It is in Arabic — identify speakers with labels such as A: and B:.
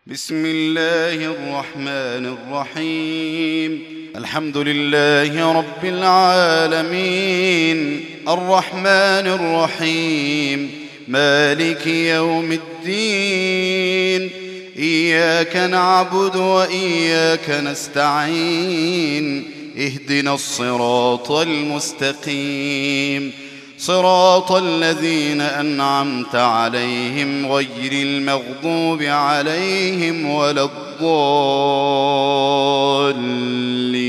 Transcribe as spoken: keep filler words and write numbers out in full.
A: بسم الله الرحمن الرحيم. الحمد لله رب العالمين، الرحمن الرحيم، مالك يوم الدين. إياك نعبد وإياك نستعين، اهدنا الصراط المستقيم، صراط الذين أنعمت عليهم غير المغضوب عليهم ولا الضالين.